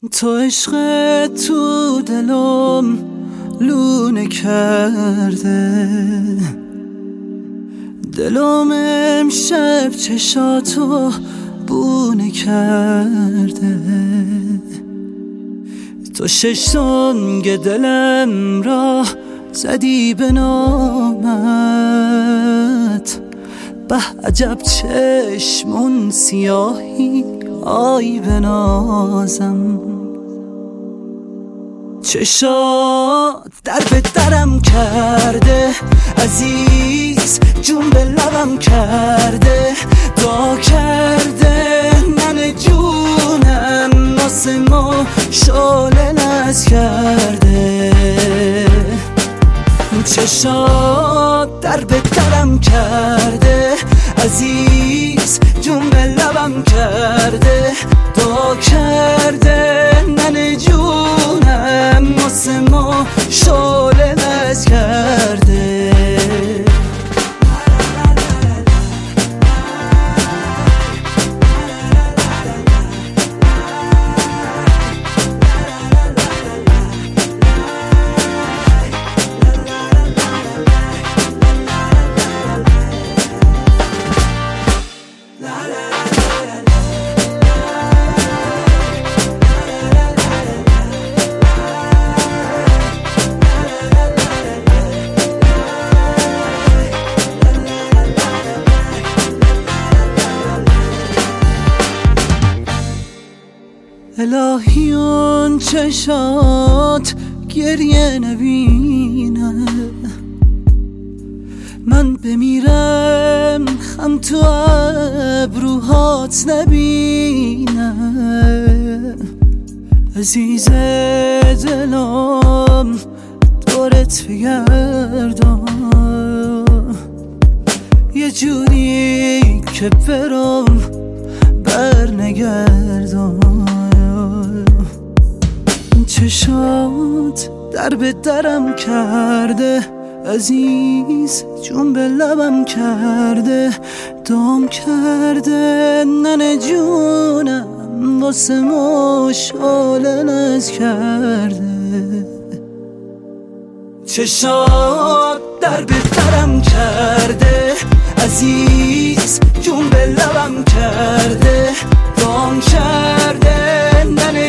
تو عشق تو دلم لونه کرده، دلم امشب چشاتو بونه کرده. تو شش سنگ دلم را زدی به نامت، به عجب چشمون سیاهی آی بنازم. چشات در به درم کرده عزیز، جون به لبم کرده، دعا کرده ننه جونم واسه ما شعله نز کرده. چشات در به درم کرده عزیز، جون به لبم کرده، دعا کرده ننه جونم واسه ما شعله نز کرده. الهی اون چشات گریه نبینه، من بمیرم خم تو ابروهات نبینه. عزیز دلم دورت بگردم، یه جوری که برم بر نگردم. چشات در به درم کرده عزیز، جون به لبم کرده، دام کرده ننه جونم واسه ما شعله نز کرده. چشات در به درم کرده عزیز، جون به لبم کرده، دام کرده ننه